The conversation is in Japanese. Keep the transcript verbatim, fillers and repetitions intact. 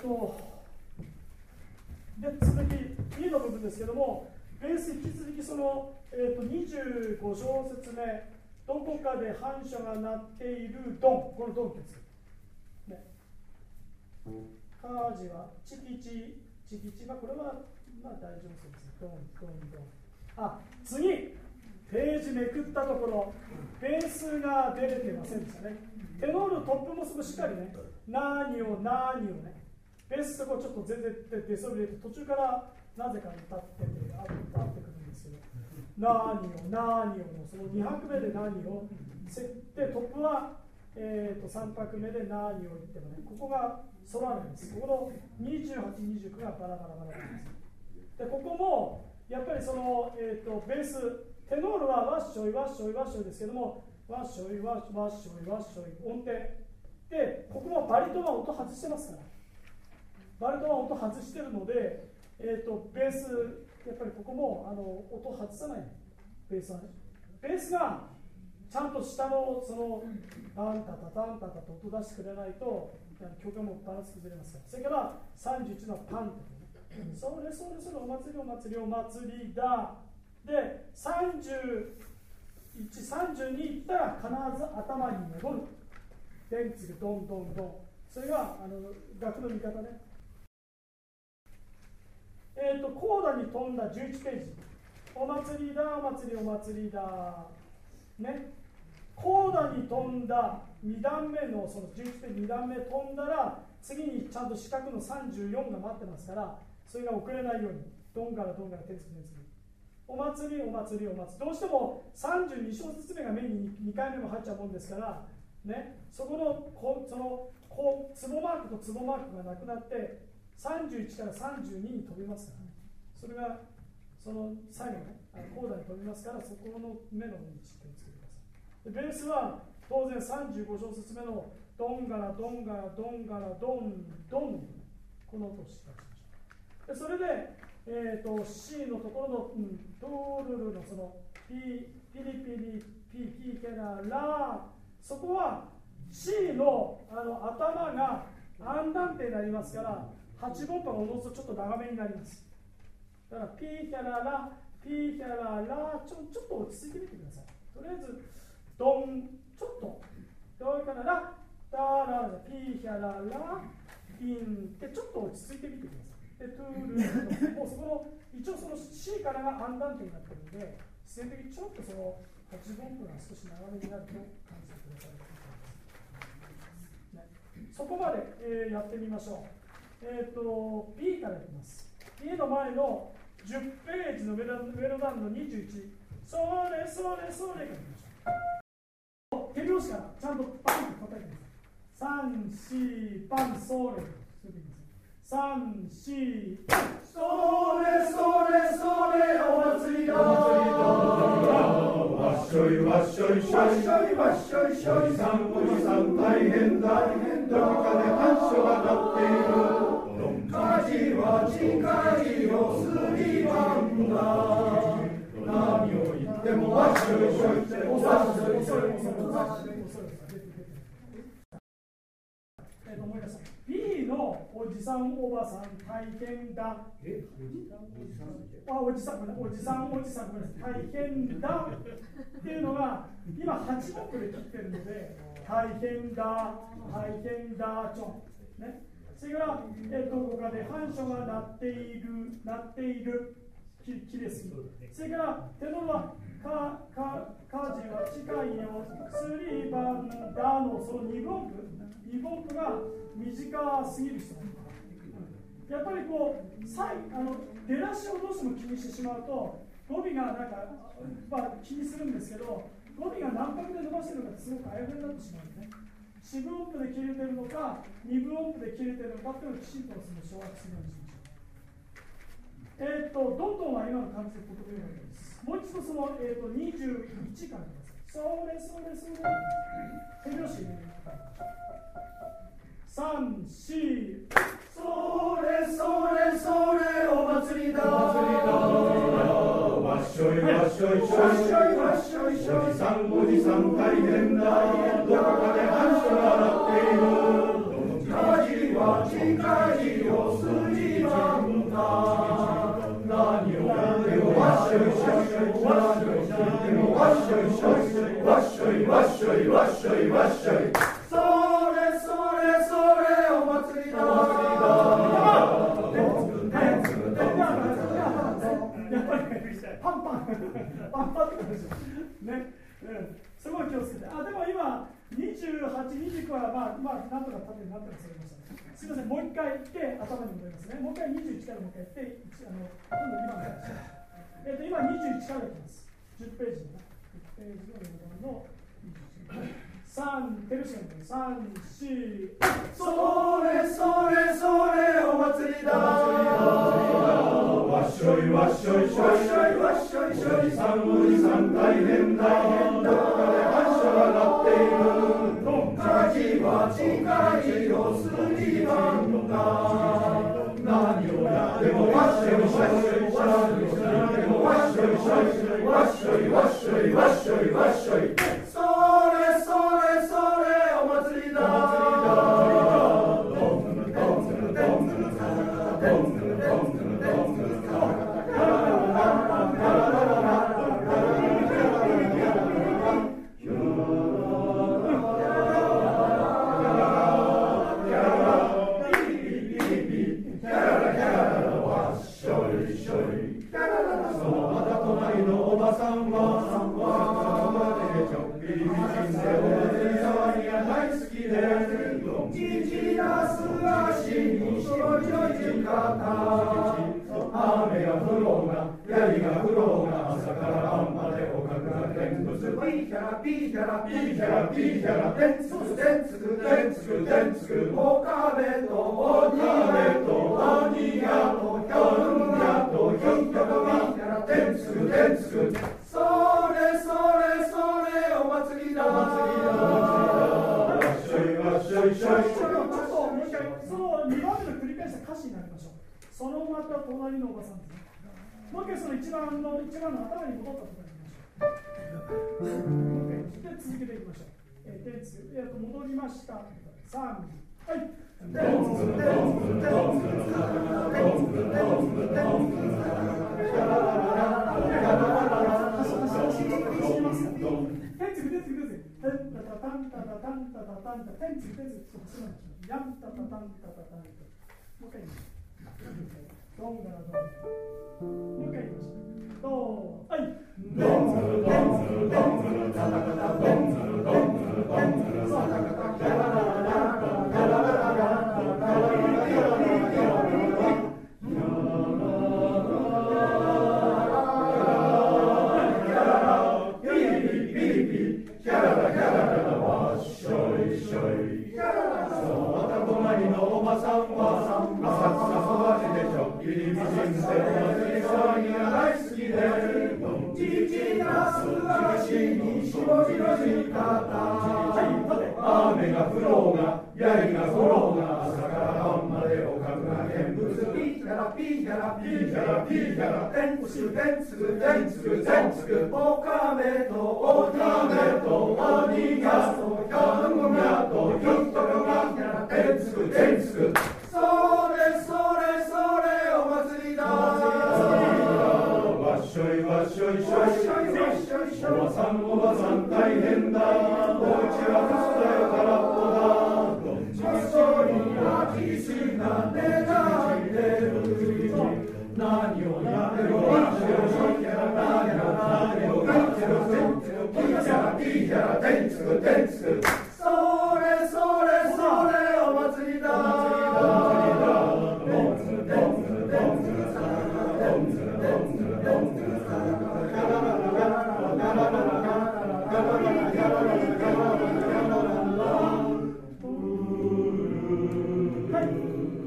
ー、とで続き E の部分ですけども、ベース引き続きその、えー、とにじゅうご小節目、どこかで反射が鳴っているドン、このドンです、ね、カージはチキチチキチ、まあ、これはまあ大丈夫そうですね、ドンドンドン。あ、次ページめくったところ、ベースが出れていませんでしたね。テノールトップもそこしっかりね、何を何をね、ベースそこちょっと全然出そびれて、途中からなぜか歌ってて、あってくるんですけど、何を何をのそのに拍目で何を、でトップは、えー、とさん拍目で何を言ってもね、ここが揃わないんです。ここのにじゅうはち、にじゅうきゅうがバラバラバラなんです。で、ここもやっぱりその、えー、とベース、テノールはワッショイワッショイワッショイですけども、ワッショイワッショイワッショイ音程で、ここもバリトンは音外してますから、バリトンは音外してるので、えー、とベースやっぱりここもあの音外さない、ベースはね、ベースがちゃんと下のそのタンタタタンタタと音出してくれないと曲がもうバランス崩れますから。それからさんじゅういちのパンってね、それそれそれお祭りお祭りお祭りだ。で、さんじゅういち、さんじゅうにいったら必ず頭に戻る。電池でドンドンドン。それがあの楽の見方ね。えっ、ー、と、コーダに飛んだじゅういちページ。お祭りだ、お祭り、お祭りだ。ね。コーダに飛んだに段目のそのじゅういちページに段目飛んだら、次にちゃんと四角のさんじゅうよんが待ってますから、それが遅れないように、ドンからドンから手つき手つき。お祭り、お祭り、お祭り。どうしてもさんじゅうに小節目が目ににかいめも入っちゃうもんですから、ね、そこのこそのこうツボマークとツボマークがなくなって、さんじゅういちからさんじゅうにに飛びますからね。それがその最後ね、コーダに飛びますから、そこの目の位置をつけてください。でベースは当然さんじゅうご小節目のドンガラドンガラドンガラドンドン、この音をしっかりしましょう。でそれでえー、と C のところの、うん、トールルのそのピピリピリピキケララ、そこは C の, あの頭がアンダンテになりますから、はち分音がおのずとちょっと長めになります。だからピーキャララピーキャララ、ちょちょっと落ち着いてみてください。とりあえずドン、ちょっとドンからラダラピーキャララピンってちょっと落ち着いてみてください。でトゥールーもうそこの一応その C からがアンダンテになっているので、自然的にちょっとそのはち分音が少し長めになると感じてください、ね、そこまで、えー、やってみましょう。えっ、ー、と B からいきます。 B の前のじゅっページのメロメロダンのにじゅういち、それそれそれからいきましょう。手拍子からちゃんとパンと叩いてください。さん、し、パン、それ三、四、それそれそれお祭りだ、お祭りだ、わっしょいわっしょいしょいわっしょいわっしょいしょい、さんおじさん大変だ、どこかで反射が鳴っている、火事は近いよ、杉番だ、何を言ってもわっしょいしょいって、おさっしょいしょい、思い出した。B のおじさんおばさん大変だ。えあおじさんおじさんおじさん大変だっていうのが今はち音で切ってるので、大変だ大変だちょね。それからえどこかで反射が鳴っている鳴っているききです。それからテノールはかかかじは近いよスリーバンダのそのに分音符に分音符が短すぎる人がいる。やっぱりこうさいあの出だしをどうしても気にしてしまうと語尾がなんか、まあ、気にするんですけど、語尾が何拍で伸ばしてるのかってすごくあやふやになってしまうんですね。四分音符で切れてるのか二分音符で切れてるのかっていうのをきちんとその掌握するようにしましょう。えっ、ー、とどんどんは今の感じで言葉になります。もう一度その、えー、とにじゅういちからください。それそれそれ手拍子入れてください。三、四、それそれそれお祭りだ、お祭りだ、わっしょいわっしょいしょいわっしょいしょい、おじさんおじさん大変だ、どこかで反射が鳴っている、火事はは近いよ筋なんだ。何をやってもわっしょいしょいしょい、わっしょいしょいでもわっしょいしょい、わっしょいわっしょいわっしょいわっしょい。それそれそれお祭りだ。お祭りだ。 やっぱりパンパンパンパンって感じね、うん、すごい気をつけて。あ、でも今にじゅうはち、にじゅうきゅうはまあまあなんとか縦になってますれましたね。すみません、もう一回言って頭に戻りますね。もう一回にじゅういちからもう一回言って、あの今度にばんからです。えっと今にじゅういちからいきます。じゅっページのじゅっページのよんばんのにじゅういち。三ペルシャンで三四。 それそれそれお祭りだ。わっしょいわっしょいしょいしょいわっしょいしょい。さんおじさん大変だ。どこかで発射が鳴っている。火事は近いよ筋なんだ。何をやってもわっしょいしょいしょい。でもわっしょいしょいわっしょいわっしょいわっしょいわっしょい。それそれそれお祭りだ。雨が降ろうが、槍が降ろうが、朝から晩までおかくが見物。ピーヒャラピーヒャラピーヒャラピーヒャラ、てんつくてんつくてんつくてんつく、おかめとおにめとおにやとひょんやとひょんやとピーヒャラ、てんつくてんつく。それそれそれお祭りだ。お祭りだ。わっしょいわっしょいしょい。 そのにばんめの繰り返した歌詞になりましょう。そのまた隣のおばさんですね。もう一回その一番の一番の頭に戻ったところに行きましょう。もう一回で続けていきましょう。えー、でつえー、と戻りました。さん、はい。ドンガラドン。もう一回言いましょう。ドン、はい。ドンズルドンズルドンズルタタタタドンズルドンズルドンズルタタタタヤララララヤララララ雨が降ろうが、槍が降ろうが、朝から晩までおかくが見物。ピーヒャラピーヒャラピーヒャラピーヒャラ、てんつくてんつくてんつくてんつく、おかめとおにめとおにがとひょんがとひょっとがてんつくてんつく。それそれそれお祭りだ。わっしょいわっしょいしょいしょいわっしょいしょい。おばさんおばさん大変だ。おうちはくすだよ空っぽだ。どんちそりやきしが願ってる。何をやってもわっしょいしょいやら何をやってもわっしょいしょい。ピーヒャラピーヒャラてんつくてんつく。